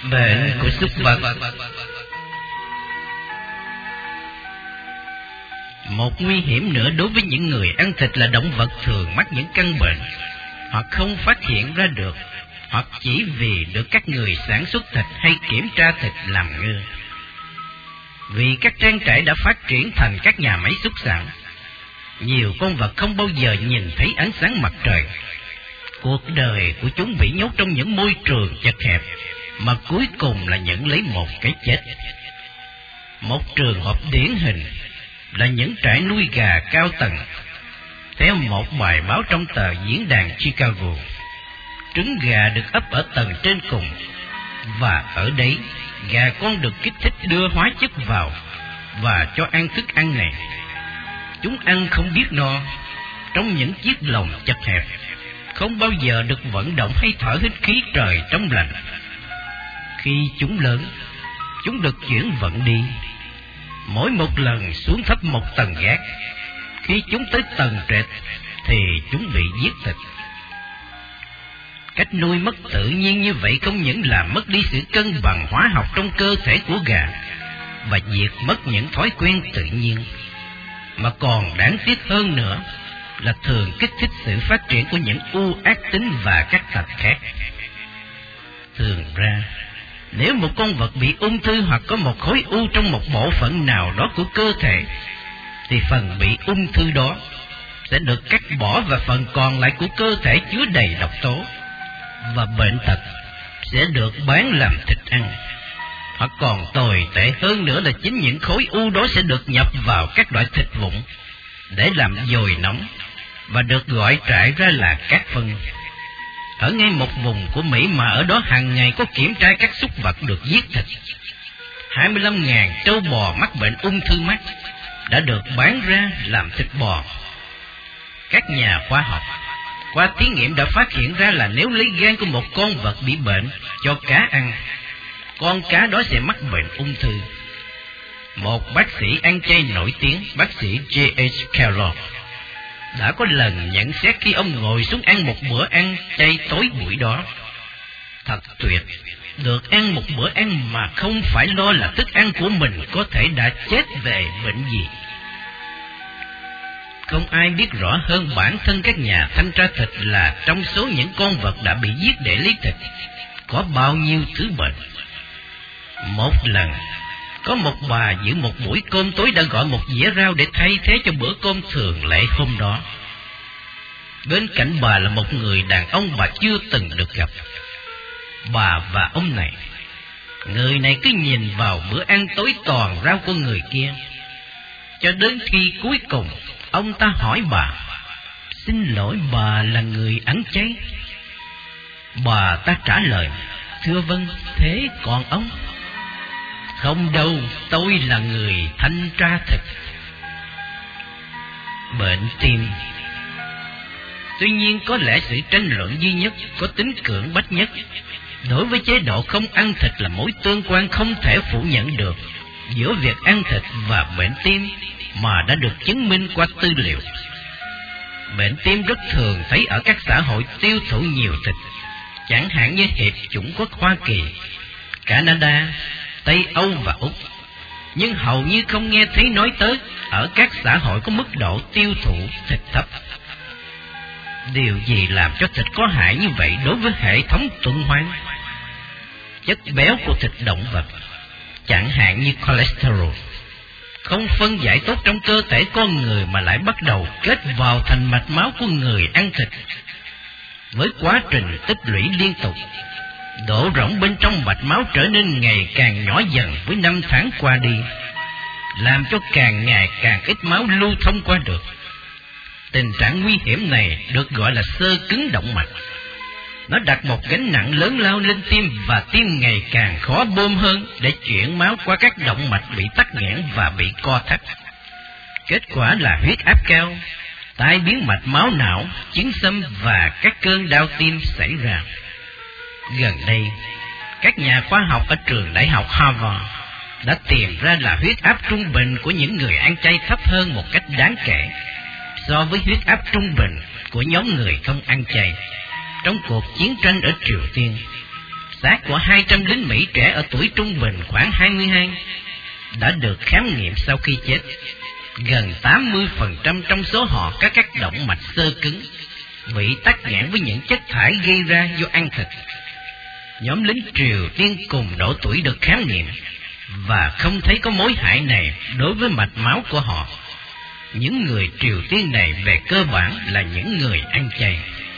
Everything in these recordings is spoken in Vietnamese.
Bệnh của súc vật. Một nguy hiểm nữa đối với những người ăn thịt là động vật thường mắc những căn bệnh hoặc không phát hiện ra được, hoặc chỉ vì được các người sản xuất thịt hay kiểm tra thịt làm ngơ. Vì các trang trại đã phát triển thành các nhà máy xúc sản, nhiều con vật không bao giờ nhìn thấy ánh sáng mặt trời. Cuộc đời của chúng bị nhốt trong những môi trường chật hẹp, mà cuối cùng là nhận lấy một cái chết. Một trường hợp điển hình là những trại nuôi gà cao tầng. Theo một bài báo trong tờ diễn đàn Chicago, trứng gà được ấp ở tầng trên cùng, và ở đấy gà con được kích thích đưa hóa chất vào và cho ăn thức ăn này. Chúng ăn không biết no, trong những chiếc lồng chật hẹp, không bao giờ được vận động hay thở hít khí trời trong lành. Khi chúng lớn, chúng được chuyển vận đi, mỗi một lần xuống thấp một tầng gác. Khi chúng tới tầng trệt thì chúng bị giết thịt. Cách nuôi mất tự nhiên như vậy không những làm mất đi sự cân bằng hóa học trong cơ thể của gà và diệt mất những thói quen tự nhiên, mà còn đáng tiếc hơn nữa là thường kích thích sự phát triển của những u ác tính và các tật khác. Thường ra, nếu một con vật bị ung thư hoặc có một khối u trong một bộ phận nào đó của cơ thể, thì phần bị ung thư đó sẽ được cắt bỏ và phần còn lại của cơ thể chứa đầy độc tố, và bệnh tật sẽ được bán làm thịt ăn. Hoặc còn tồi tệ hơn nữa là chính những khối u đó sẽ được nhập vào các loại thịt vụn để làm dồi nóng và được gọi trại ra là các phân. Ở ngay một vùng của Mỹ mà ở đó hàng ngày có kiểm tra các súc vật được giết thịt, 25.000 trâu bò mắc bệnh ung thư mắt đã được bán ra làm thịt bò. Các nhà khoa học qua thí nghiệm đã phát hiện ra là nếu lấy gan của một con vật bị bệnh cho cá ăn, con cá đó sẽ mắc bệnh ung thư. Một bác sĩ ăn chay nổi tiếng, bác sĩ J.H. Kellogg, đã có lần nhận xét khi ông ngồi xuống ăn một bữa ăn chay tối buổi đó: thật tuyệt, được ăn một bữa ăn mà không phải lo là thức ăn của mình có thể đã chết về bệnh gì. Không ai biết rõ hơn bản thân các nhà thanh tra thịt là trong số những con vật đã bị giết để lấy thịt, có bao nhiêu thứ bệnh. Một lần, có một bà giữ một buổi cơm tối đã gọi một dĩa rau để thay thế cho bữa cơm thường lệ hôm đó. Bên cạnh bà là một người đàn ông bà chưa từng được gặp. Bà và ông này, người này cứ nhìn vào bữa ăn tối toàn rau của người kia, cho đến khi cuối cùng ông ta hỏi bà: "Xin lỗi, bà là người ăn chay?" Bà ta trả lời: "Thưa vâng, thế còn ông?" "Không đâu, tôi là người thanh tra thịt." Bệnh tim. Tuy nhiên, có lẽ sự tranh luận duy nhất có tính cưỡng bách nhất đối với chế độ không ăn thịt là mối tương quan không thể phủ nhận được giữa việc ăn thịt và bệnh tim, mà đã được chứng minh qua tư liệu. Bệnh tim rất thường thấy ở các xã hội tiêu thụ nhiều thịt, chẳng hạn như Hiệp chủng quốc Hoa Kỳ, Canada, Tây Âu và Úc, nhưng hầu như không nghe thấy nói tới ở các xã hội có mức độ tiêu thụ thịt thấp. Điều gì làm cho thịt có hại như vậy đối với hệ thống tuần hoàn? Chất béo của thịt động vật, chẳng hạn như cholesterol, không phân giải tốt trong cơ thể con người mà lại bắt đầu kết vào thành mạch máu của người ăn thịt. Với quá trình tích lũy liên tục, độ rỗng bên trong mạch máu trở nên ngày càng nhỏ dần với năm tháng qua đi, làm cho càng ngày càng ít máu lưu thông qua được. Tình trạng nguy hiểm này được gọi là xơ cứng động mạch. Nó đặt một gánh nặng lớn lao lên tim, và tim ngày càng khó bơm hơn để chuyển máu qua các động mạch bị tắc nghẽn và bị co thắt. Kết quả là huyết áp cao, tai biến mạch máu não, chứng xâm và các cơn đau tim xảy ra. Gần đây, các nhà khoa học ở trường đại học Harvard đã tìm ra là huyết áp trung bình của những người ăn chay thấp hơn một cách đáng kể so với huyết áp trung bình của nhóm người không ăn chay trong cuộc chiến tranh ở Triều Tiên. Xác của 200 lính Mỹ trẻ ở tuổi trung bình khoảng 22 đã được khám nghiệm sau khi chết. Gần 80% trong số họ có các động mạch xơ cứng, bị tắc nghẽn với những chất thải gây ra do ăn thịt. Nhóm lính Triều Tiên cùng độ tuổi được khám nghiệm và không thấy có mối hại này đối với mạch máu của họ. Những người Triều Tiên này về cơ bản là những người ăn chay.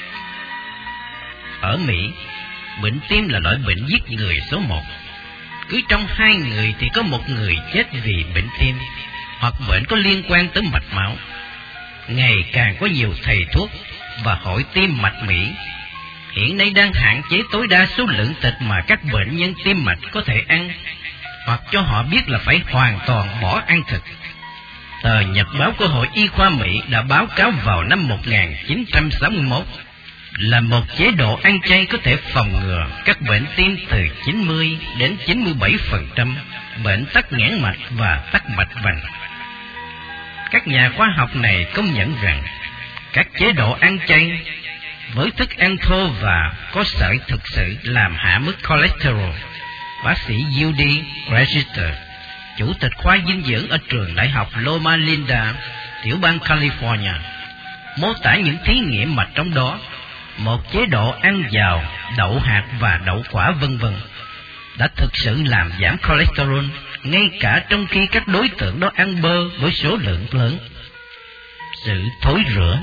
Ở Mỹ, bệnh tim là loại bệnh giết người số 1. Cứ trong 2 người thì có 1 người chết vì bệnh tim hoặc bệnh có liên quan tới mạch máu. Ngày càng có nhiều thầy thuốc và hội tim mạch Mỹ hiện nay đang hạn chế tối đa số lượng thịt mà các bệnh nhân tim mạch có thể ăn, hoặc cho họ biết là phải hoàn toàn bỏ ăn thịt. Tờ Nhật báo của Hội Y khoa Mỹ đã báo cáo vào năm 1961 là một chế độ ăn chay có thể phòng ngừa các bệnh tim từ 90 đến 97% bệnh tắc nghẽn mạch và tắc mạch vành. Các nhà khoa học này công nhận rằng các chế độ ăn chay với thức ăn thô và có sợi thực sự làm hạ mức cholesterol. Bác sĩ Judy Register, chủ tịch khoa dinh dưỡng ở trường đại học Loma Linda, tiểu bang California, mô tả những thí nghiệm mà trong đó một chế độ ăn giàu đậu hạt và đậu quả vân vân đã thực sự làm giảm cholesterol, ngay cả trong khi các đối tượng đó ăn bơ với số lượng lớn. Sự thối rữa.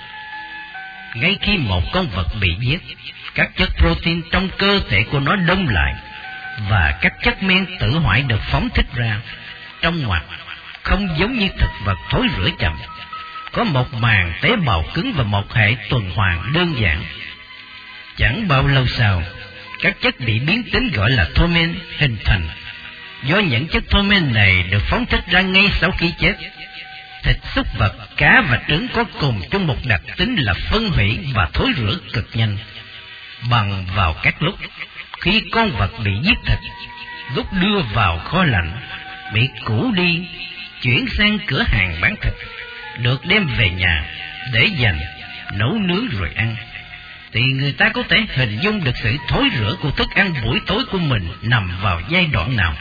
Ngay khi một con vật bị giết, các chất protein trong cơ thể của nó đông lại và các chất men tự hoại được phóng thích ra. Trong ngoặc, không giống như thực vật thối rữa chậm, có một màng tế bào cứng và một hệ tuần hoàn đơn giản. Chẳng bao lâu sau, các chất bị biến tính gọi là thormen hình thành. Do những chất thormen này được phóng thích ra ngay sau khi chết. Thịt súc vật, cá và trứng có cùng chung một đặc tính là phân hủy và thối rữa cực nhanh. Bằng vào các lúc khi con vật bị giết thịt, lúc đưa vào kho lạnh, bị cũ đi, chuyển sang cửa hàng bán thịt, được đem về nhà để dành, nấu nướng rồi ăn, thì người ta có thể hình dung được sự thối rữa của thức ăn buổi tối của mình nằm vào giai đoạn nào.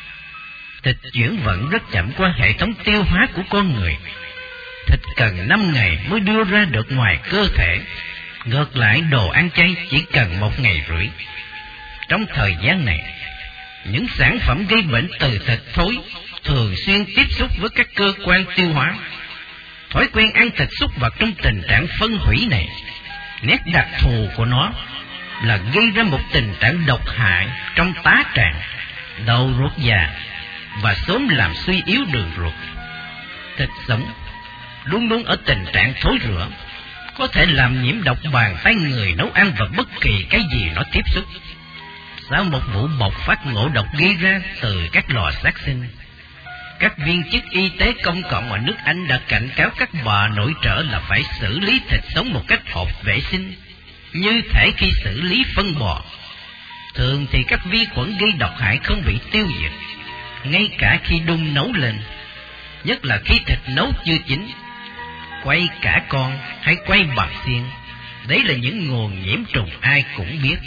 Thịt chuyển vận rất chậm qua hệ thống tiêu hóa của con người. Thịt cần 5 ngày mới đưa ra được ngoài cơ thể. Ngược lại, đồ ăn chay chỉ cần 1 ngày rưỡi. Trong thời gian này, những sản phẩm gây bệnh từ thịt thối thường xuyên tiếp xúc với các cơ quan tiêu hóa. Thói quen ăn thịt súc vật trong tình trạng phân hủy này, nét đặc thù của nó là gây ra một tình trạng độc hại trong tá tràng, đầu ruột già và sớm làm suy yếu đường ruột. Thịt sống luôn luôn ở tình trạng thối rữa, có thể làm nhiễm độc bàn tay người nấu ăn và bất kỳ cái gì nó tiếp xúc. Sau một vụ bộc phát ngộ độc gây ra từ các lò sát sinh, các viên chức y tế công cộng ở nước Anh đã cảnh cáo các bà nội trợ là phải xử lý thịt sống một cách hợp vệ sinh, như thể khi xử lý phân bò. Thường thì các vi khuẩn gây độc hại không bị tiêu diệt, ngay cả khi đun nấu lên, nhất là khi thịt nấu chưa chín. Quay cả con hay quay bằng xiên, đấy là những nguồn nhiễm trùng ai cũng biết.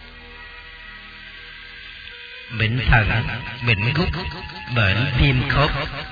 Bệnh thận, bệnh gút, bệnh viêm khớp.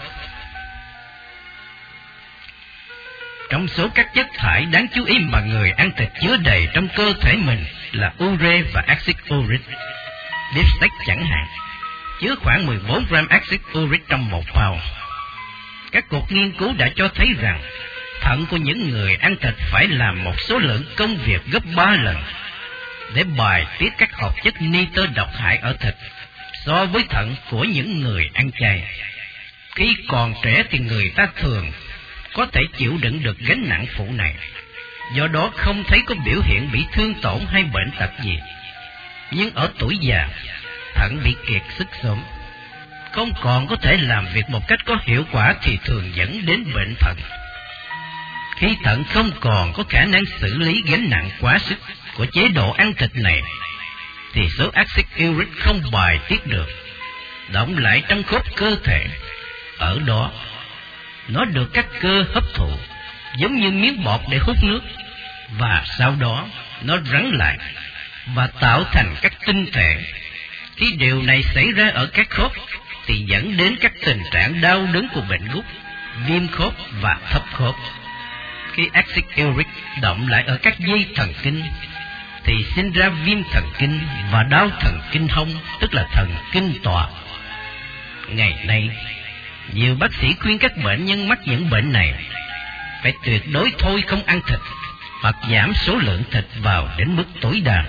Trong số các chất thải đáng chú ý mà người ăn thịt chứa đầy trong cơ thể mình là ure và axit uric. Beef steak chẳng hạn, chứa khoảng 14 gram axit uric trong 1 pound. Các cuộc nghiên cứu đã cho thấy rằng thận của những người ăn thịt phải làm một số lượng công việc gấp 3 lần để bài tiết các hợp chất nitơ độc hại ở thịt so với thận của những người ăn chay. Khi còn trẻ thì người ta thường có thể chịu đựng được gánh nặng phụ này, do đó không thấy có biểu hiện bị thương tổn hay bệnh tật gì. Nhưng ở tuổi già, thận bị kiệt sức sớm, không còn có thể làm việc một cách có hiệu quả thì thường dẫn đến bệnh thận. Khi thận không còn có khả năng xử lý gánh nặng quá sức của chế độ ăn thịt này, thì số axit uric không bài tiết được, đọng lại trong khớp cơ thể. Ở đó, nó được các cơ hấp thụ, giống như miếng bọt để hút nước, và sau đó nó rắn lại, và tạo thành các tinh thể. Khi điều này xảy ra ở các khớp thì dẫn đến các tình trạng đau đớn của bệnh gút, viêm khớp và thấp khớp. Khi axit uric động lại ở các dây thần kinh thì sinh ra viêm thần kinh và đau thần kinh hông, tức là thần kinh tọa. Ngày nay, nhiều bác sĩ khuyên các bệnh nhân mắc những bệnh này phải tuyệt đối thôi không ăn thịt hoặc giảm số lượng thịt vào đến mức tối đa.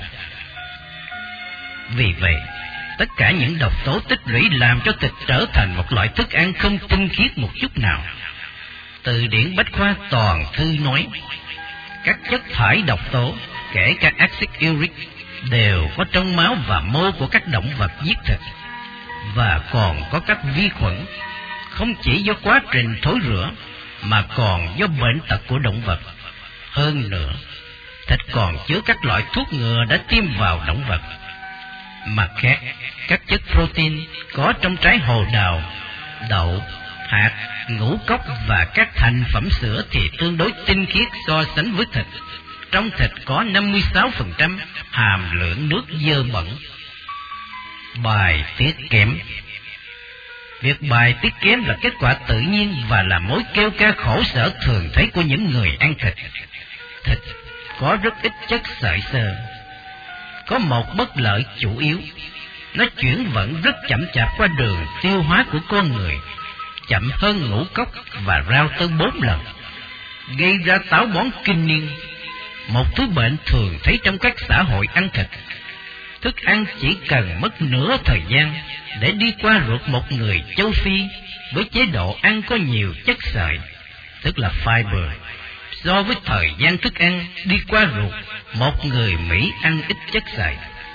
Vì vậy, tất cả những độc tố tích lũy làm cho thịt trở thành một loại thức ăn không tinh khiết một chút nào. Từ điển Bách khoa toàn thư nói, các chất thải độc tố, kể cả axit uric, đều có trong máu và mô của các động vật giết thịt, và còn có các vi khuẩn, không chỉ do quá trình thối rữa, mà còn do bệnh tật của động vật. Hơn nữa, thịt còn chứa các loại thuốc ngừa đã tiêm vào động vật. Mặt khác, các chất protein có trong trái hồ đào, đậu, hạt, ngũ cốc và các thành phẩm sữa thì tương đối tinh khiết so sánh với thịt. Trong thịt có 56% hàm lượng nước dơ bẩn. Bài tiết kém. Việc bài tiết kém là kết quả tự nhiên và là mối kêu ca khổ sở thường thấy của những người ăn thịt. Thịt có rất ít chất sợi xơ. Có một bất lợi chủ yếu, nó chuyển vận rất chậm chạp qua đường tiêu hóa của con người, chậm hơn ngũ cốc và rau tới 4 lần, gây ra táo bón kinh niên, một thứ bệnh thường thấy trong các xã hội ăn thịt. Thức ăn chỉ cần mất nửa thời gian để đi qua ruột một người châu Phi với chế độ ăn có nhiều chất sợi, tức là fiber, so với thời gian thức ăn đi qua ruột một người Mỹ ăn ít chất sợi.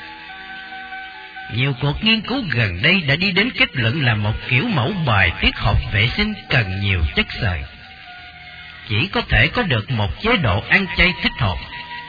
Nhiều cuộc nghiên cứu gần đây đã đi đến kết luận là một kiểu mẫu bài tiết học vệ sinh cần nhiều chất xơ. Chỉ có thể có được một chế độ ăn chay thích hợp.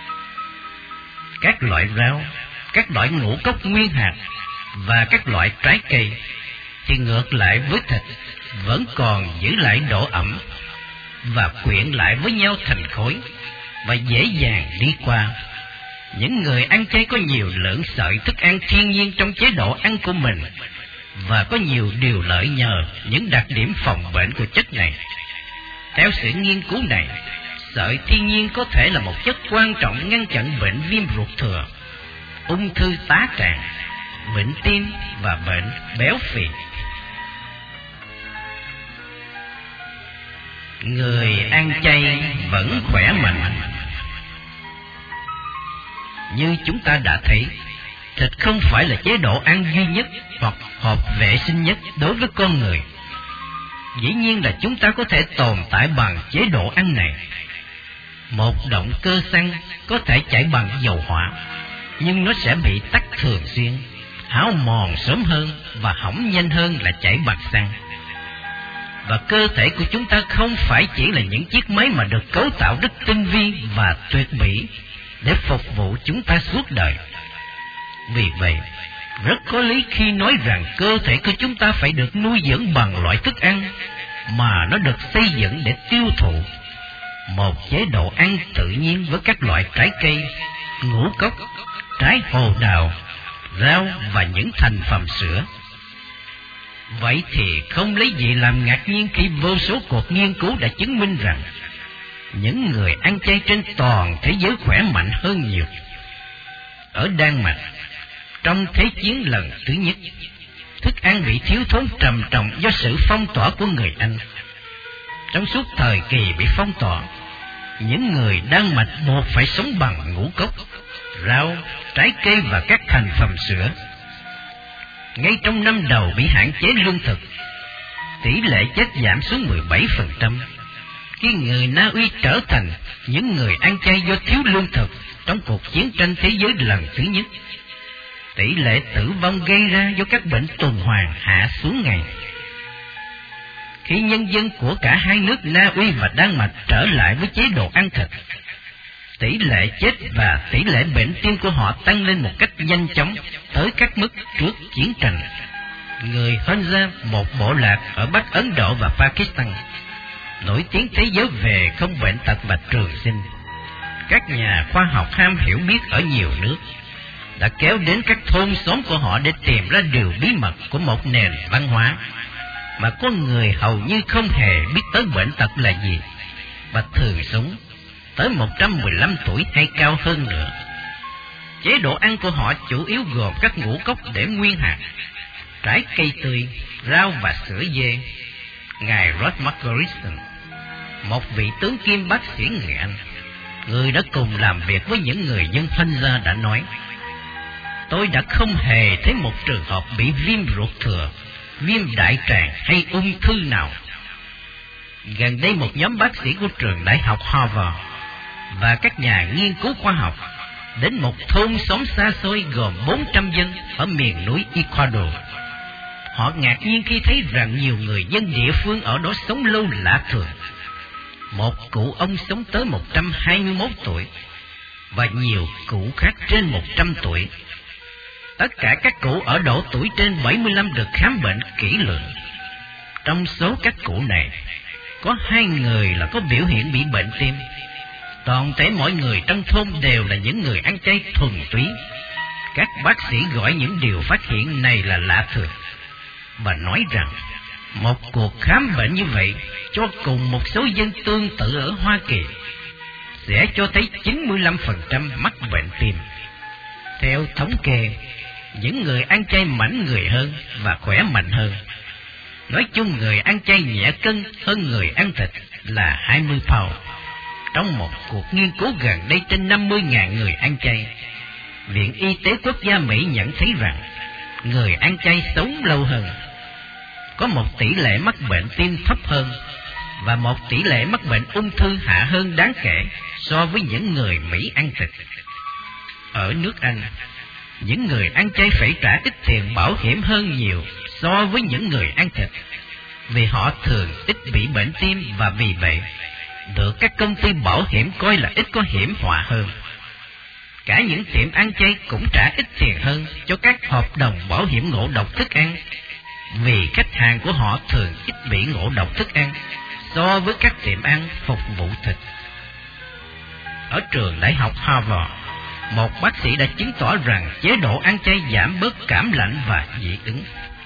Các loại rau, các loại ngũ cốc nguyên hạt và các loại trái cây thì ngược lại với thịt vẫn còn giữ lại độ ẩm và quyện lại với nhau thành khối và dễ dàng đi qua. Những người ăn chay có nhiều lượng sợi thức ăn thiên nhiên trong chế độ ăn của mình và có nhiều điều lợi nhờ những đặc điểm phòng bệnh của chất này. Theo sự nghiên cứu này, sợi thiên nhiên có thể là một chất quan trọng ngăn chặn bệnh viêm ruột thừa, ung thư tá tràng, bệnh tim và bệnh béo phì. Người ăn chay vẫn khỏe mạnh. Như chúng ta đã thấy, thịt không phải là chế độ ăn duy nhất hoặc hợp vệ sinh nhất đối với con người. Dĩ nhiên là chúng ta có thể tồn tại bằng chế độ ăn này. Một động cơ xăng có thể chạy bằng dầu hỏa, nhưng nó sẽ bị tắc thường xuyên, hao mòn sớm hơn và hỏng nhanh hơn là chạy bằng xăng. Và cơ thể của chúng ta không phải chỉ là những chiếc máy mà được cấu tạo rất tinh vi và tuyệt mỹ để phục vụ chúng ta suốt đời. Vì vậy, rất có lý khi nói rằng cơ thể của chúng ta phải được nuôi dưỡng bằng loại thức ăn mà nó được xây dựng để tiêu thụ. Một chế độ ăn tự nhiên với các loại trái cây, ngũ cốc, trái hồ đào, rau và những thành phẩm sữa. Vậy thì không lấy gì làm ngạc nhiên khi vô số cuộc nghiên cứu đã chứng minh rằng những người ăn chay trên toàn thế giới khỏe mạnh hơn nhiều. Ở Đan Mạch, trong Thế chiến lần thứ nhất, thức ăn bị thiếu thốn trầm trọng do sự phong tỏa của người Anh. Trong suốt thời kỳ bị phong tỏa, những người Đan Mạch buộc phải sống bằng ngũ cốc, rau, trái cây và các thành phẩm sữa. Ngay trong năm đầu bị hạn chế lương thực, tỷ lệ chết giảm xuống 17%. Khi người Na Uy trở thành những người ăn chay do thiếu lương thực trong cuộc chiến tranh thế giới lần thứ nhất, tỷ lệ tử vong gây ra do các bệnh tuần hoàn hạ xuống ngày. Khi nhân dân của cả hai nước Na Uy và Đan Mạch trở lại với chế độ ăn thịt, tỷ lệ chết và tỷ lệ bệnh tim của họ tăng lên một cách nhanh chóng tới các mức trước chiến tranh. Người Hunza, một bộ lạc ở Bắc Ấn Độ và Pakistan, nổi tiếng thế giới về không bệnh tật và trường sinh. Các nhà khoa học ham hiểu biết ở nhiều nước đã kéo đến các thôn xóm của họ để tìm ra điều bí mật của một nền văn hóa mà con người hầu như không hề biết tới bệnh tật là gì, và thường sống tới 115 tuổi hay cao hơn nữa. Chế độ ăn của họ chủ yếu gồm các ngũ cốc để nguyên hạt, trái cây tươi, rau và sữa dê. Ngài Rod Margerison, một vị tướng kiêm bác sĩ người Anh, người đã cùng làm việc với những người dân Punjab, đã nói: "Tôi đã không hề thấy một trường hợp bị viêm ruột thừa, viêm đại tràng hay ung thư nào." Gần đây một nhóm bác sĩ của trường đại học Harvard và các nhà nghiên cứu khoa học đến một thôn xóm xa xôi gồm 400 dân ở miền núi Ecuador. Họ ngạc nhiên khi thấy rằng nhiều người dân địa phương ở đó sống lâu lạ thường. Một cụ ông sống tới 121 tuổi và nhiều cụ khác trên 100 tuổi. Tất cả các cụ ở độ tuổi trên 75 được khám bệnh kỹ lưỡng. Trong số các cụ này, có 2 người là có biểu hiện bị bệnh tim. Toàn thể mọi người trong thôn đều là những người ăn chay thuần túy. Các bác sĩ gọi những điều phát hiện này là lạ thường, và nói rằng một cuộc khám bệnh như vậy cho cùng một số dân tương tự ở Hoa Kỳ sẽ cho thấy 95% mắc bệnh tim. Theo thống kê, những người ăn chay mảnh người hơn và khỏe mạnh hơn. Nói chung, người ăn chay nhẹ cân hơn người ăn thịt là 20 pound. Trong một cuộc nghiên cứu gần đây trên 50.000 người ăn chay, Viện Y tế Quốc gia Mỹ nhận thấy rằng người ăn chay sống lâu hơn, có một tỷ lệ mắc bệnh tim thấp hơn và một tỷ lệ mắc bệnh ung thư hạ hơn đáng kể so với những người Mỹ ăn thịt. Ở nước Anh, những người ăn chay phải trả ít tiền bảo hiểm hơn nhiều so với những người ăn thịt, vì họ thường ít bị bệnh tim và vì vậy được các công ty bảo hiểm coi là ít có hiểm họa hơn. Cả những tiệm ăn chay cũng trả ít tiền hơn cho các hợp đồng bảo hiểm ngộ độc thức ăn, vì khách hàng của họ thường ít bị ngộ độc thức ăn so với các tiệm ăn phục vụ thịt. Ở trường đại học Harvard, một bác sĩ đã chứng tỏ rằng chế độ ăn chay giảm bớt cảm lạnh và dị ứng.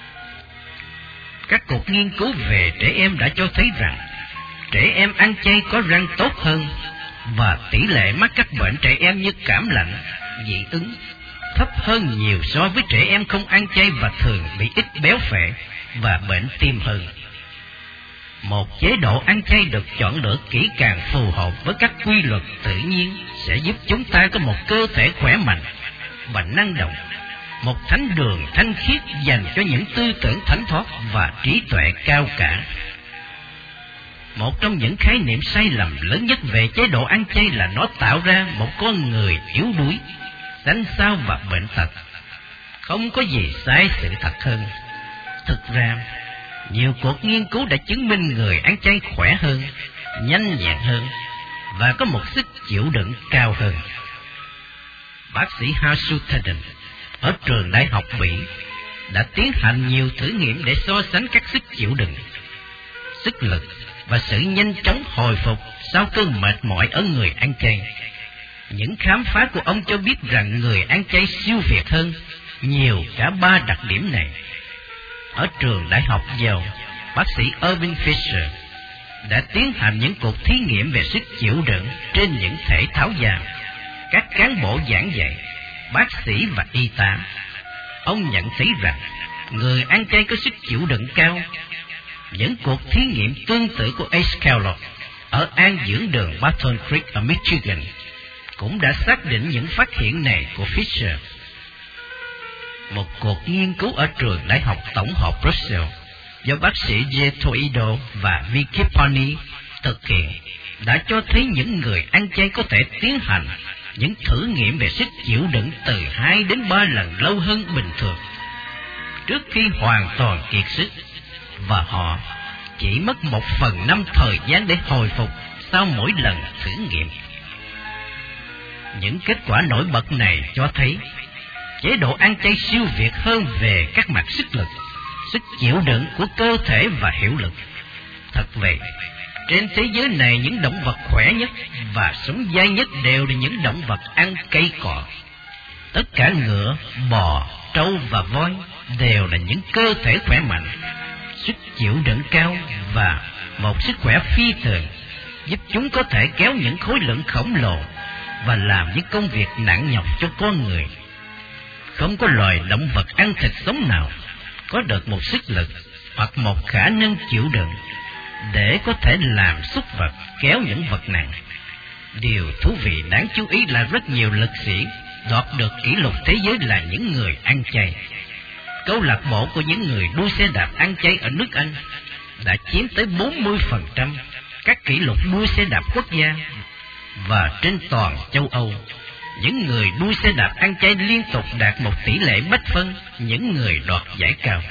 Các cuộc nghiên cứu về trẻ em đã cho thấy rằng trẻ em ăn chay có răng tốt hơn và tỷ lệ mắc các bệnh trẻ em như cảm lạnh, dị ứng thấp hơn nhiều so với trẻ em không ăn chay và thường bị ít béo phệ và bệnh tim hơn. Một chế độ ăn chay được chọn lựa kỹ càng phù hợp với các quy luật tự nhiên sẽ giúp chúng ta có một cơ thể khỏe mạnh và năng động, một thánh đường thanh khiết dành cho những tư tưởng thánh thoát và trí tuệ cao cả. Một trong những khái niệm sai lầm lớn nhất về chế độ ăn chay là nó tạo ra một con người yếu đuối, xanh xao và bệnh tật. Không có gì sai sự thật hơn. Thực ra, nhiều cuộc nghiên cứu đã chứng minh người ăn chay khỏe hơn, nhanh nhẹn hơn và có một sức chịu đựng cao hơn. Bác sĩ Hasu Teden ở trường đại học Bỉ đã tiến hành nhiều thử nghiệm để so sánh các sức chịu đựng, sức lực và sự nhanh chóng hồi phục sau cơn mệt mỏi ở người ăn chay. Những khám phá của ông cho biết rằng người ăn chay siêu việt hơn nhiều cả 3 đặc điểm này. Ở trường đại học Yale, bác sĩ Irving Fisher đã tiến hành những cuộc thí nghiệm về sức chịu đựng trên những thể thao da, các cán bộ giảng dạy, bác sĩ và y tá. Ông nhận thấy rằng người ăn chay có sức chịu đựng cao. Những cuộc thí nghiệm tương tự của Ace Kellogg ở an dưỡng đường Barton Creek ở Michigan cũng đã xác định những phát hiện này của Fisher. Một cuộc nghiên cứu ở trường đại học tổng hợp Brussels do bác sĩ J. Toido và Vicky Pony thực hiện đã cho thấy những người ăn chay có thể tiến hành những thử nghiệm về sức chịu đựng từ 2 đến 3 lần lâu hơn bình thường trước khi hoàn toàn kiệt sức, và họ chỉ mất 1/5 thời gian để hồi phục sau mỗi lần thử nghiệm. Những kết quả nổi bật này cho thấy chế độ ăn chay siêu việt hơn về các mặt sức lực, sức chịu đựng của cơ thể và hiệu lực. Thật vậy, trên thế giới này những động vật khỏe nhất và sống dai nhất đều là những động vật ăn cây cỏ. Tất cả ngựa, bò, trâu và voi đều là những cơ thể khỏe mạnh, sức chịu đựng cao và một sức khỏe phi thường, giúp chúng có thể kéo những khối lượng khổng lồ và làm những công việc nặng nhọc cho con người. Không có loài động vật ăn thịt sống nào có được một sức lực hoặc một khả năng chịu đựng để có thể làm súc vật kéo những vật nặng. Điều thú vị đáng chú ý là rất nhiều lực sĩ đoạt được kỷ lục thế giới là những người ăn chay. Câu lạc bộ của những người đua xe đạp ăn chay ở nước Anh đã chiếm tới 40% các kỷ lục đua xe đạp quốc gia, và trên toàn châu Âu, những người đua xe đạp ăn chay liên tục đạt một tỷ lệ bất phân những người đoạt giải cao.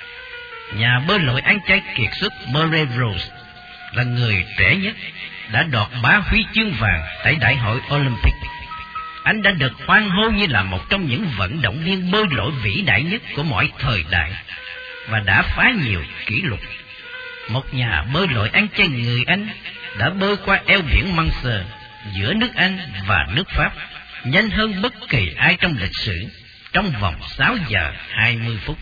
Nhà bơi lội ăn chay kiệt xuất Murray Rose là người trẻ nhất, đã đoạt 3 huy chương vàng tại Đại hội Olympic. Anh đã được hoan hô như là một trong những vận động viên bơi lội vĩ đại nhất của mọi thời đại và đã phá nhiều kỷ lục. Một nhà bơi lội ăn chay người Anh đã bơi qua eo biển Manche giữa nước Anh và nước Pháp nhanh hơn bất kỳ ai trong lịch sử trong vòng 6 giờ 20 phút.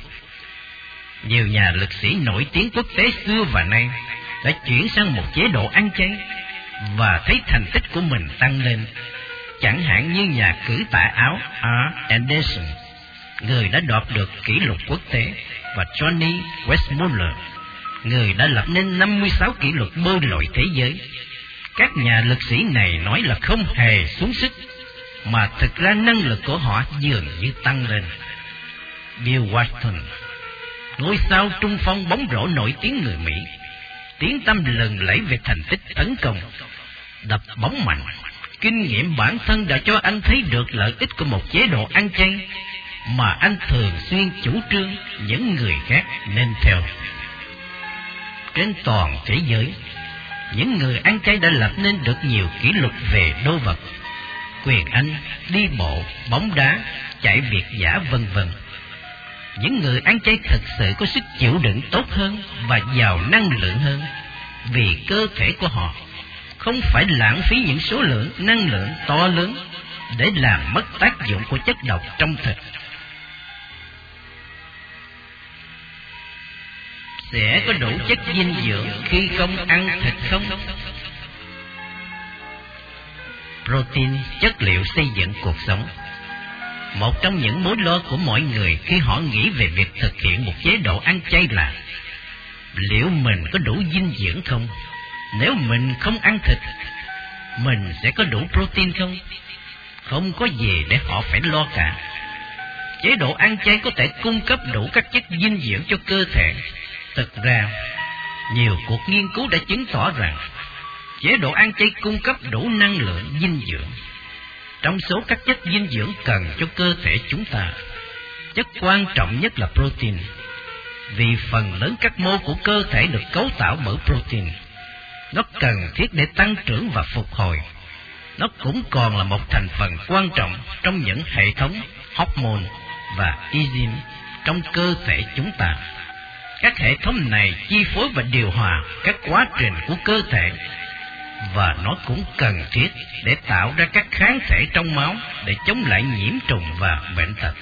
Nhiều nhà lực sĩ nổi tiếng quốc tế xưa và nay đã chuyển sang một chế độ ăn chay và thấy thành tích của mình tăng lên. Chẳng hạn như nhà cử tả áo R. Anderson, người đã đoạt được kỷ lục quốc tế, và Johnny Westmuller, người đã lập nên 56 kỷ lục bơi lội thế giới. Các nhà lực sĩ này nói là không hề xuống sức, mà thực ra năng lực của họ dường như tăng lên. Bill Walton, ngôi sao trung phong bóng rổ nổi tiếng người Mỹ, tiếng tăm lừng lẫy về thành tích tấn công, đập bóng mạnh. Kinh nghiệm bản thân đã cho anh thấy được lợi ích của một chế độ ăn chay mà anh thường xuyên chủ trương những người khác nên theo. Trên toàn thế giới, những người ăn chay đã lập nên được nhiều kỷ lục về đô vật, quyền Anh, đi bộ, bóng đá, chạy việt dã vân vân. Những người ăn chay thực sự có sức chịu đựng tốt hơn và giàu năng lượng hơn, vì cơ thể của họ không phải lãng phí những số lượng năng lượng to lớn để làm mất tác dụng của chất độc trong thịt. Sẽ có đủ chất dinh dưỡng khi không ăn thịt không? Protein, chất liệu xây dựng cuộc sống. Một trong những mối lo của mọi người khi họ nghĩ về việc thực hiện một chế độ ăn chay là liệu mình có đủ dinh dưỡng không? Nếu mình không ăn thịt, mình sẽ có đủ protein không? Không có gì để họ phải lo cả. Chế độ ăn chay có thể cung cấp đủ các chất dinh dưỡng cho cơ thể. Thực ra, nhiều cuộc nghiên cứu đã chứng tỏ rằng chế độ ăn chay cung cấp đủ năng lượng dinh dưỡng. Trong số các chất dinh dưỡng cần cho cơ thể chúng ta, chất quan trọng nhất là protein, vì phần lớn các mô của cơ thể được cấu tạo bởi protein. Nó cần thiết để tăng trưởng và phục hồi. Nó cũng còn là một thành phần quan trọng trong những hệ thống hormone và enzyme trong cơ thể chúng ta. Các hệ thống này chi phối và điều hòa các quá trình của cơ thể, và nó cũng cần thiết để tạo ra các kháng thể trong máu để chống lại nhiễm trùng và bệnh tật.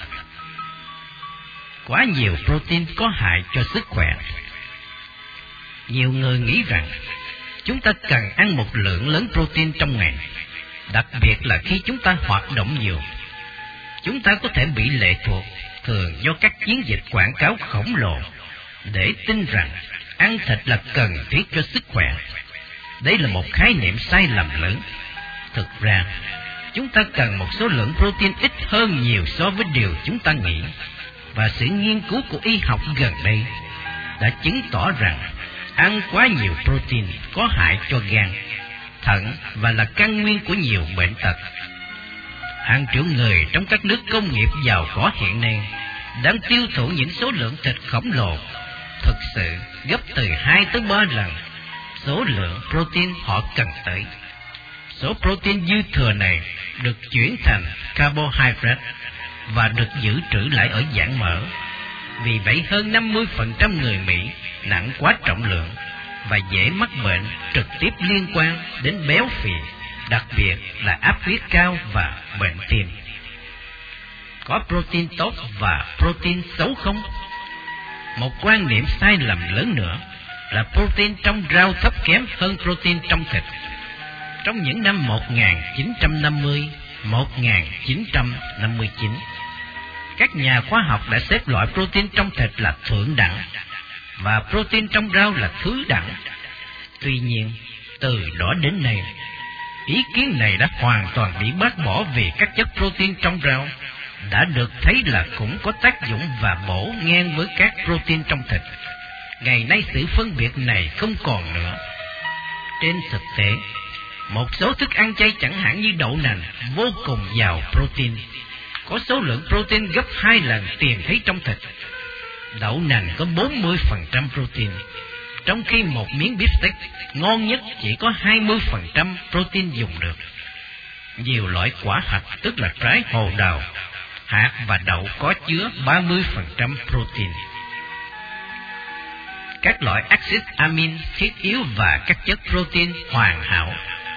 Quá nhiều protein có hại cho sức khỏe. Nhiều người nghĩ rằng chúng ta cần ăn một lượng lớn protein trong ngày, đặc biệt là khi chúng ta hoạt động nhiều. Chúng ta có thể bị lệ thuộc, thường do các chiến dịch quảng cáo khổng lồ, để tin rằng ăn thịt là cần thiết cho sức khỏe. Đây là một khái niệm sai lầm lớn. Thực ra, chúng ta cần một số lượng protein ít hơn nhiều so với điều chúng ta nghĩ, và sự nghiên cứu của y học gần đây đã chứng tỏ rằng ăn quá nhiều protein có hại cho gan, thận và là căn nguyên của nhiều bệnh tật. Hàng triệu người trong các nước công nghiệp giàu có hiện nay đang tiêu thụ những số lượng thịt khổng lồ, thực sự gấp từ 2 tới 3 lần số lượng protein họ cần tới. Số protein dư thừa này được chuyển thành carbohydrate và được dự trữ lại ở dạng mỡ. Vì vậy hơn 50% người Mỹ nặng quá trọng lượng và dễ mắc bệnh trực tiếp liên quan đến béo phì, đặc biệt là áp huyết cao và bệnh tim. có protein tốt và protein xấu không? Một quan niệm sai lầm lớn nữa là protein trong rau thấp kém hơn protein trong thịt. Trong những năm 1950, 1959, các nhà khoa học đã xếp loại protein trong thịt là thượng đẳng và protein trong rau là thứ đẳng. Tuy nhiên, từ đó đến nay, ý kiến này đã hoàn toàn bị bác bỏ vì các chất protein trong rau đã được thấy là cũng có tác dụng và bổ ngang với các protein trong thịt. Ngày nay sự phân biệt này không còn nữa. Trên thực tế, một số thức ăn chay chẳng hạn như đậu nành vô cùng giàu protein, có số lượng protein gấp 2 lần tìm thấy trong thịt. Đậu nành có 40% protein, trong khi một miếng beefsteak ngon nhất chỉ có 20% protein dùng được. Nhiều loại quả hạch, tức là trái hồ đào, hạt và đậu có chứa 30% protein. Các loại axit amin thiết yếu và các chất protein hoàn hảo.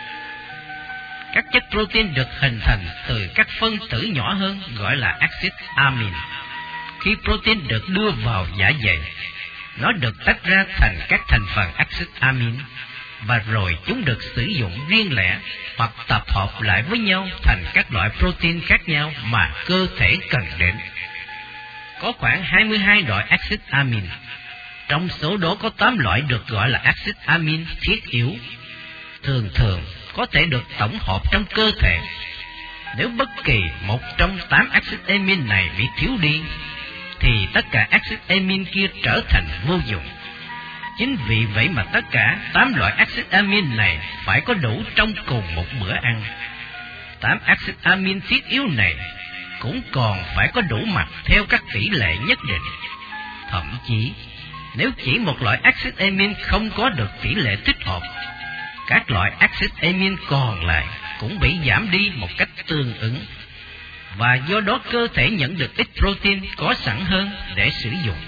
Các chất protein được hình thành từ các phân tử nhỏ hơn gọi là axit amin. Khi protein được đưa vào dạ dày, nó được tách ra thành các thành phần axit amin và rồi chúng được sử dụng riêng lẻ hoặc tập hợp lại với nhau thành các loại protein khác nhau mà cơ thể cần đến. Có khoảng 22 loại axit amin. Trong số đó có 8 loại được gọi là axit amin thiết yếu. Thường có thể được tổng hợp trong cơ thể. Nếu bất kỳ một trong 8 axit amin này bị thiếu đi, thì tất cả axit amin kia trở thành vô dụng. Chính vì vậy mà tất cả 8 loại axit amin này phải có đủ trong cùng một bữa ăn. 8 axit amin thiết yếu này cũng còn phải có đủ mặt theo các tỷ lệ nhất định. Thậm chí, nếu chỉ một loại axit amin không có được tỷ lệ thích hợp, các loại axit amin còn lại cũng bị giảm đi một cách tương ứng, và do đó cơ thể nhận được ít protein có sẵn hơn để sử dụng.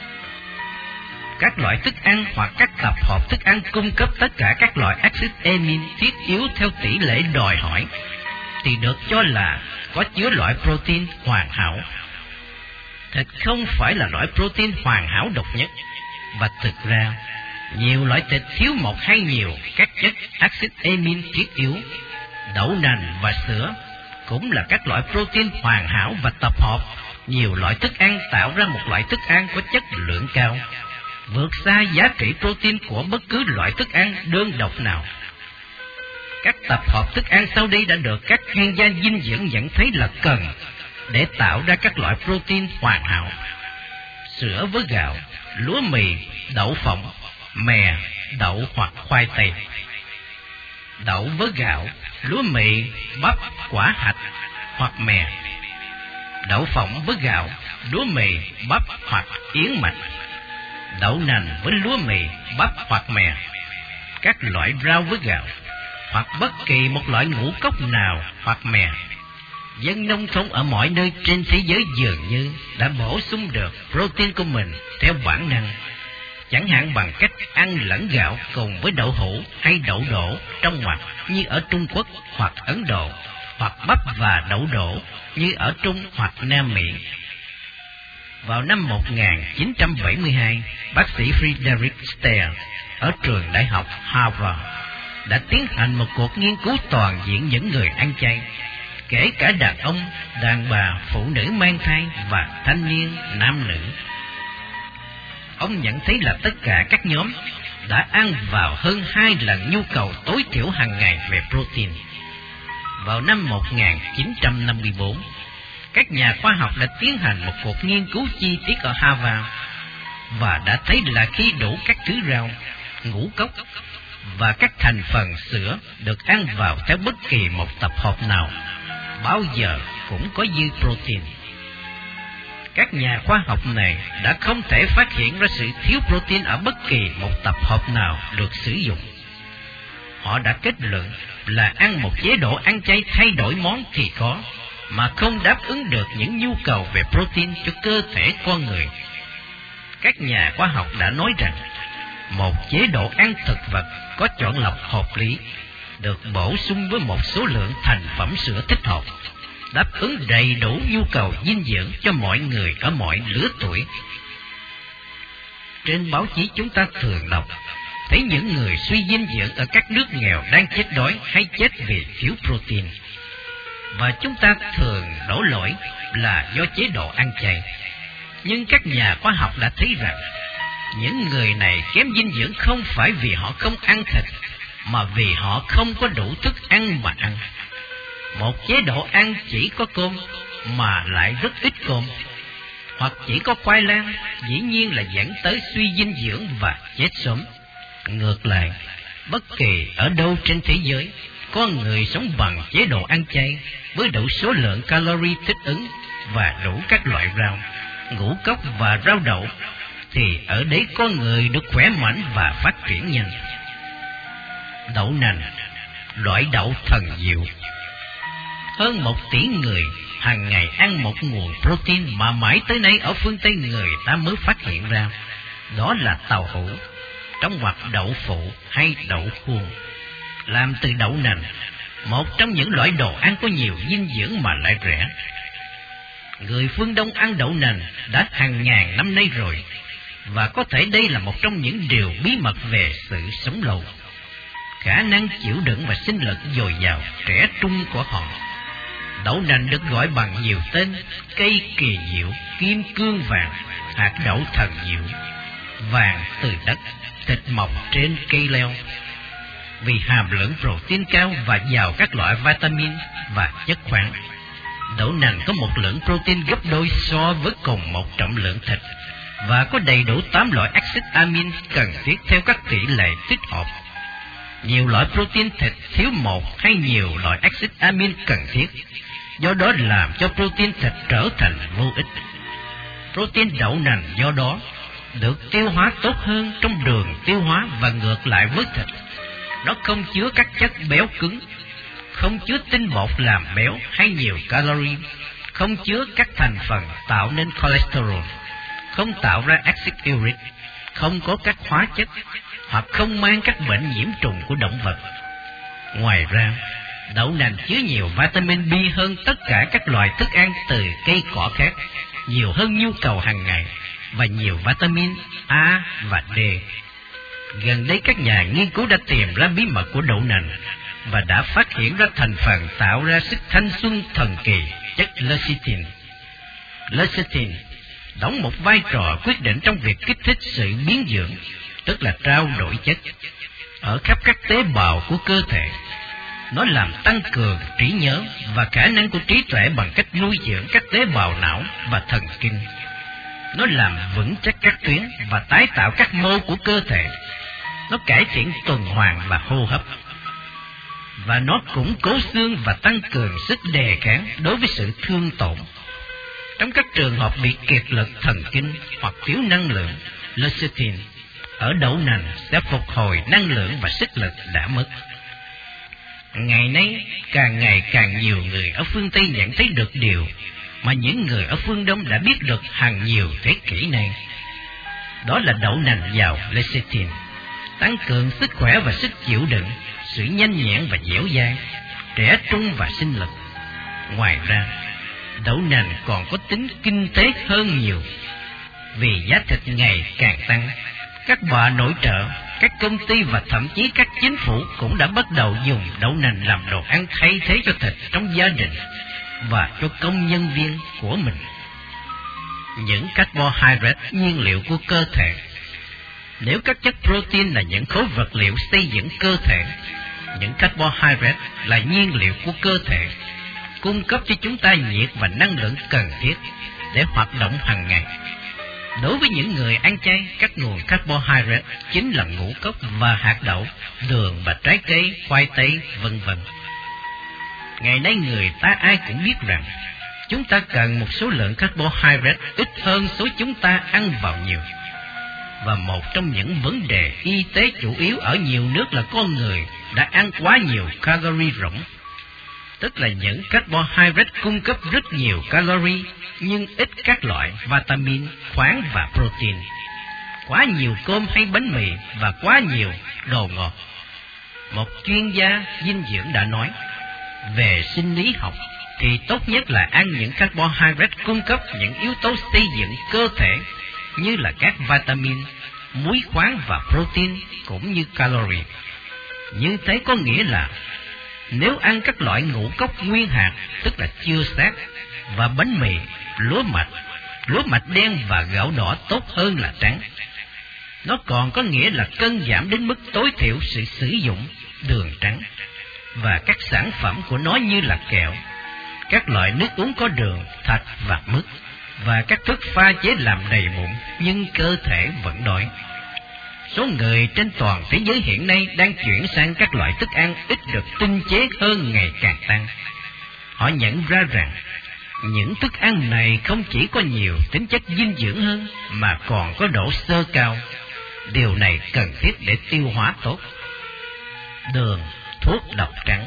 Các loại thức ăn hoặc các tập hợp thức ăn cung cấp tất cả các loại axit amin thiết yếu theo tỷ lệ đòi hỏi thì được cho là có chứa loại protein hoàn hảo. Thịt không phải là loại protein hoàn hảo độc nhất, và thực ra nhiều loại thịt thiếu một hay nhiều các chất axit amin thiết yếu. Đậu nành và sữa cũng là các loại protein hoàn hảo và tập hợp nhiều loại thức ăn tạo ra một loại thức ăn có chất lượng cao, vượt xa giá trị protein của bất cứ loại thức ăn đơn độc nào. Các tập hợp thức ăn sau đây đã được các chuyên gia dinh dưỡng nhận thấy là cần để tạo ra các loại protein hoàn hảo: sữa với gạo, lúa mì, đậu phộng, mè, đậu hoặc khoai tây. Đậu với gạo, lúa mì, bắp, quả hạch hoặc mè. Đậu phộng với gạo, lúa mì, bắp hoặc yến mạch. Đậu nành với lúa mì, bắp hoặc mè. Các loại rau với gạo, hoặc bất kỳ một loại ngũ cốc nào hoặc mè. Dân nông thôn ở mọi nơi trên thế giới dường như đã bổ sung được protein của mình theo bản năng, chẳng hạn bằng cách ăn lẫn gạo cùng với đậu hũ hay đậu đỗ trong ngoặc như ở Trung Quốc hoặc Ấn Độ, hoặc bắp và đậu đỗ như ở Trung hoặc Nam Mỹ. Vào năm 1972, bác sĩ Frederick Stare ở trường đại học Harvard đã tiến hành một cuộc nghiên cứu toàn diện những người ăn chay, kể cả đàn ông, đàn bà, phụ nữ mang thai và thanh niên nam nữ. Ông nhận thấy là tất cả các nhóm đã ăn vào hơn 2 lần nhu cầu tối thiểu hàng ngày về protein. Vào năm 1954, các nhà khoa học đã tiến hành một cuộc nghiên cứu chi tiết ở Harvard và đã thấy là khi đủ các thứ rau, ngũ cốc và các thành phần sữa được ăn vào theo bất kỳ một tập hợp nào, bao giờ cũng có dư protein. Các nhà khoa học này đã không thể phát hiện ra sự thiếu protein ở bất kỳ một tập hợp nào được sử dụng. Họ đã kết luận là ăn một chế độ ăn chay thay đổi món thì có, mà không đáp ứng được những nhu cầu về protein cho cơ thể con người. Các nhà khoa học đã nói rằng một chế độ ăn thực vật có chọn lọc hợp lý, được bổ sung với một số lượng thành phẩm sữa thích hợp, đáp ứng đầy đủ nhu cầu dinh dưỡng cho mọi người ở mọi lứa tuổi. Trên báo chí chúng ta thường đọc thấy những người suy dinh dưỡng ở các nước nghèo đang chết đói hay chết vì thiếu protein. Và chúng ta thường đổ lỗi là do chế độ ăn chay. Nhưng các nhà khoa học đã thấy rằng những người này kém dinh dưỡng không phải vì họ không ăn thịt, mà vì họ không có đủ thức ăn mà ăn. Một chế độ ăn chỉ có cơm mà lại rất ít cơm, hoặc chỉ có khoai lang, dĩ nhiên là dẫn tới suy dinh dưỡng và chết sớm. Ngược lại, bất kỳ ở đâu trên thế giới, có người sống bằng chế độ ăn chay với đủ số lượng calorie thích ứng và đủ các loại rau, ngũ cốc và rau đậu, thì ở đấy có người được khỏe mạnh và phát triển nhanh. Đậu nành, loại đậu thần diệu. Hơn 1 tỷ người hàng ngày ăn một nguồn protein mà mãi tới nay ở phương Tây người ta mới phát hiện ra. Đó là tàu hũ, trong ngoặc đậu phụ hay đậu khuôn, làm từ đậu nành, một trong những loại đồ ăn có nhiều dinh dưỡng mà lại rẻ. Người phương Đông ăn đậu nành đã hàng ngàn năm nay rồi, và có thể đây là một trong những điều bí mật về sự sống lâu. Khả năng chịu đựng và sinh lực dồi dào, trẻ trung của họ. Đậu nành được gọi bằng nhiều tên: cây kỳ diệu, kim cương vàng, hạt đậu thần diệu, vàng từ đất, thịt mọc trên cây leo. Vì hàm lượng protein cao và giàu các loại vitamin và chất khoáng, đậu nành có một lượng protein gấp đôi so với cùng một trọng lượng thịt, và có đầy đủ 8 loại axit amin cần thiết theo các tỷ lệ tích hợp. Nhiều loại protein thịt thiếu một hay nhiều loại axit amin cần thiết, do đó làm cho protein thịt trở thành vô ích. Protein đậu nành do đó được tiêu hóa tốt hơn trong đường tiêu hóa, và ngược lại với thịt. Nó không chứa các chất béo cứng, không chứa tinh bột làm béo hay nhiều calorie, không chứa các thành phần tạo nên cholesterol, không tạo ra axit uric, không có các hóa chất, hoặc không mang các bệnh nhiễm trùng của động vật. Ngoài ra, đậu nành chứa nhiều vitamin B hơn tất cả các loại thức ăn từ cây cỏ khác, nhiều hơn nhu cầu hàng ngày, và nhiều vitamin A và D. Gần đây các nhà nghiên cứu đã tìm ra bí mật của đậu nành và đã phát hiện ra thành phần tạo ra sức thanh xuân thần kỳ, chất lecithin. Lecithin đóng một vai trò quyết định trong việc kích thích sự biến dưỡng, tức là trao đổi chất, ở khắp các tế bào của cơ thể. Nó làm tăng cường trí nhớ và khả năng của trí tuệ bằng cách nuôi dưỡng các tế bào não và thần kinh. Nó làm vững chắc các tuyến và tái tạo các mô của cơ thể. Nó cải thiện tuần hoàn và hô hấp. Và nó củng cố xương và tăng cường sức đề kháng đối với sự thương tổn. Trong các trường hợp bị kiệt lực thần kinh hoặc thiếu năng lượng, lecithin ở đậu nành sẽ phục hồi năng lượng và sức lực đã mất. Ngày nay, càng ngày càng nhiều người ở phương Tây nhận thấy được điều mà những người ở phương Đông đã biết được hàng nhiều thế kỷ nay. Đó là đậu nành giàu lecithin tăng cường sức khỏe và sức chịu đựng, sự nhanh nhẹn và dẻo dai, trẻ trung và sinh lực. Ngoài ra, đậu nành còn có tính kinh tế hơn nhiều. Vì giá thịt ngày càng tăng, các bà nội trợ, các công ty và thậm chí các chính phủ cũng đã bắt đầu dùng đậu nành làm đồ ăn thay thế cho thịt trong gia đình và cho công nhân viên của mình. Những carbohydrate nhiên liệu của cơ thể. Nếu các chất protein là những khối vật liệu xây dựng cơ thể, những carbohydrate là nhiên liệu của cơ thể, cung cấp cho chúng ta nhiệt và năng lượng cần thiết để hoạt động hàng ngày. Đối với những người ăn chay, các nguồn carbohydrate chính là ngũ cốc và hạt đậu, đường và trái cây, khoai tây, vân vân. Ngày nay người ta ai cũng biết rằng chúng ta cần một số lượng carbohydrate ít hơn số chúng ta ăn vào nhiều. Và một trong những vấn đề y tế chủ yếu ở nhiều nước là con người đã ăn quá nhiều calorie rỗng, tức là những carbohydrate cung cấp rất nhiều calorie nhưng ít các loại vitamin, khoáng và protein. Quá nhiều cơm hay bánh mì và quá nhiều đồ ngọt. Một chuyên gia dinh dưỡng đã nói, về sinh lý học thì tốt nhất là ăn những carbohydrate cung cấp những yếu tố xây dựng cơ thể như là các vitamin, muối khoáng và protein cũng như calorie. Như thế có nghĩa là nếu ăn các loại ngũ cốc nguyên hạt, tức là chưa xác, và bánh mì, lúa mạch đen và gạo đỏ tốt hơn là trắng. Nó còn có nghĩa là cân giảm đến mức tối thiểu sự sử dụng đường trắng và các sản phẩm của nó như là kẹo, các loại nước uống có đường, thạch và mứt, và các thức pha chế làm đầy bụng nhưng cơ thể vẫn đói. Số người trên toàn thế giới hiện nay đang chuyển sang các loại thức ăn ít được tinh chế hơn ngày càng tăng. Họ nhận ra rằng những thức ăn này không chỉ có nhiều tính chất dinh dưỡng hơn mà còn có độ xơ cao. Điều này cần thiết để tiêu hóa tốt. Đường, thuốc độc trắng.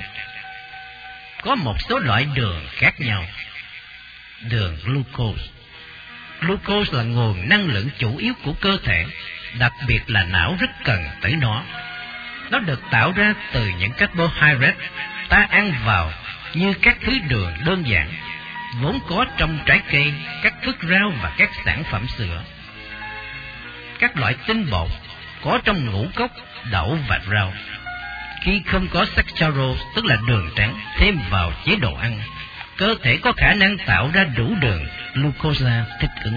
Có một số loại đường khác nhau. Đường glucose. Glucose là nguồn năng lượng chủ yếu của cơ thể, đặc biệt là não rất cần tới nó. Nó được tạo ra từ những carbohydrate ta ăn vào như các thứ đường đơn giản, vốn có trong trái cây, các thức rau và các sản phẩm sữa. Các loại tinh bột có trong ngũ cốc, đậu và rau. Khi không có saccharose, tức là đường trắng, thêm vào chế độ ăn, cơ thể có khả năng tạo ra đủ đường glucose thích ứng.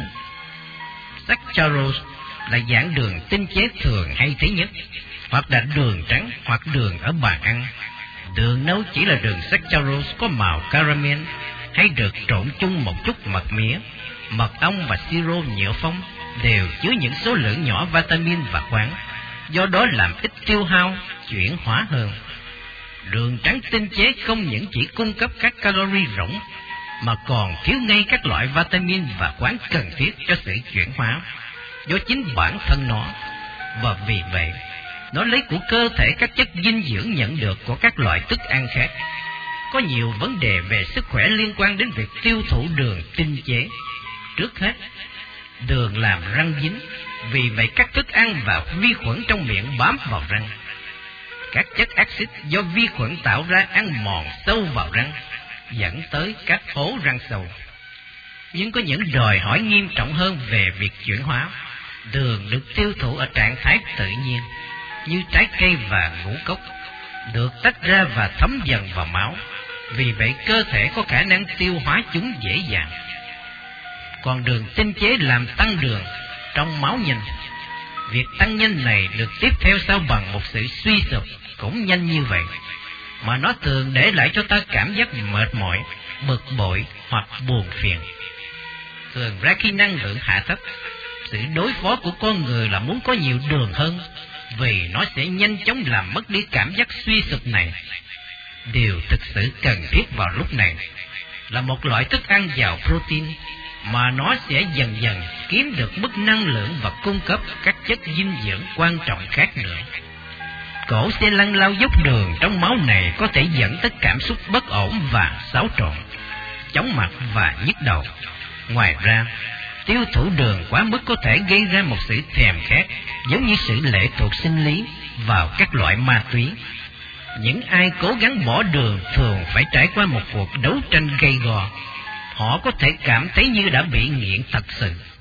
Saccharose là dạng đường tinh chế thường hay thấy nhất, hoặc là đường trắng hoặc đường ở bàn ăn. Đường nấu chỉ là đường saccharose có màu caramel, hay được trộn chung một chút mật mía, mật ong và siro nhựa phong, đều chứa những số lượng nhỏ vitamin và khoáng, do đó làm ít tiêu hao, chuyển hóa hơn. Đường trắng tinh chế không những chỉ cung cấp các calorie rỗng, mà còn thiếu ngay các loại vitamin và khoáng cần thiết cho sự chuyển hóa do chính bản thân nó, và vì vậy nó lấy của cơ thể các chất dinh dưỡng nhận được của các loại thức ăn khác. Có nhiều vấn đề về sức khỏe liên quan đến việc tiêu thụ đường tinh chế. Trước hết, đường làm răng dính, vì vậy các thức ăn và vi khuẩn trong miệng bám vào răng. Các chất axit do vi khuẩn tạo ra ăn mòn sâu vào răng, dẫn tới các hố răng sâu. Nhưng có những đòi hỏi nghiêm trọng hơn về việc chuyển hóa. Đường được tiêu thụ ở trạng thái tự nhiên, như trái cây và ngũ cốc, được tách ra và thấm dần vào máu. Vì vậy cơ thể có khả năng tiêu hóa chúng dễ dàng. Còn đường tinh chế làm tăng đường trong máu nhanh. Việc tăng nhanh này được tiếp theo sau bằng một sự suy sụp cũng nhanh như vậy, mà nó thường để lại cho ta cảm giác mệt mỏi, bực bội hoặc buồn phiền. Thường ra khi năng lượng hạ thấp, sự đối phó của con người là muốn có nhiều đường hơn, vì nó sẽ nhanh chóng làm mất đi cảm giác suy sụp này. Điều thực sự cần thiết vào lúc này là một loại thức ăn giàu protein, mà nó sẽ dần dần kiếm được mức năng lượng và cung cấp các chất dinh dưỡng quan trọng khác nữa. Cổ xe lăn lao dốc đường trong máu này có thể dẫn tới cảm xúc bất ổn và xáo trộn, chóng mặt và nhức đầu. Ngoài ra, tiêu thụ đường quá mức có thể gây ra một sự thèm khát, giống như sự lệ thuộc sinh lý vào các loại ma túy. Những ai cố gắng bỏ đường thường phải trải qua một cuộc đấu tranh gay go. Họ có thể cảm thấy như đã bị nghiện thật sự.